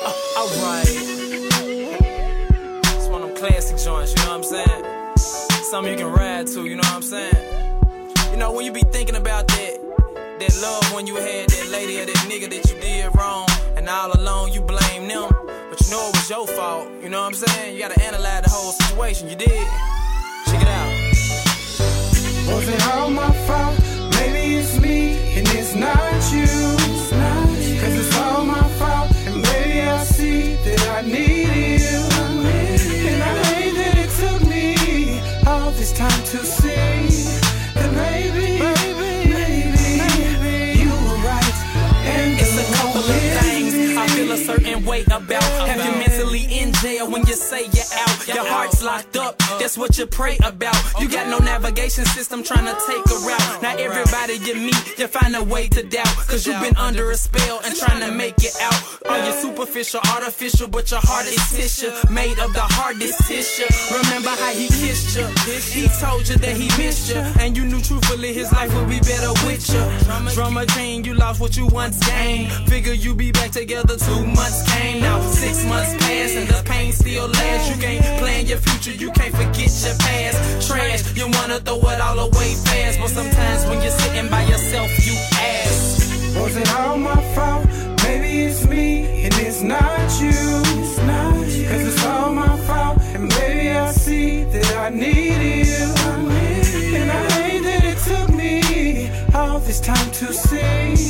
Alright. It's one of them classic joints, you know what I'm saying? Something you can ride to, you know what I'm saying? You know, when you be thinking about that love when you had that lady or that nigga that you did wrong, and all along you blame them, but you know it was your fault, you know what I'm saying? You gotta analyze the whole situation, you did. Check it out. Was it all my fault? Maybe it's me and it's not you. Cause it's all my fault, and maybe I see that I need you. And I hate that it took me all this time to see that maybe you were right. And it's a couple of things I feel a certain way about. Have you mentally in jail when you say you're out? Your heart's locked up, that's what you pray about. You got no navigation system trying to take a route. Now everybody you meet, you find a way to doubt. Cause you've been under a spell and trying to make it out. Are you superficial, artificial, but your heart is tissue, made of the hardest tissue. Remember how he kissed you, he told you that he missed you, and you knew truthfully his life would be better with you. Drama king, you lost what you once gained. Figure you be back together, 2 months came. Now 6 months passed and the pain still lasts. You can't plan your future, you can't forget your past. Trash, you wanna throw it all away fast, but sometimes when you're sitting by yourself, you ask, was it all my fault? Maybe it's me and it's not you. Cause it's all my fault, and maybe I see that I need you. And I hate that it took me all this time to see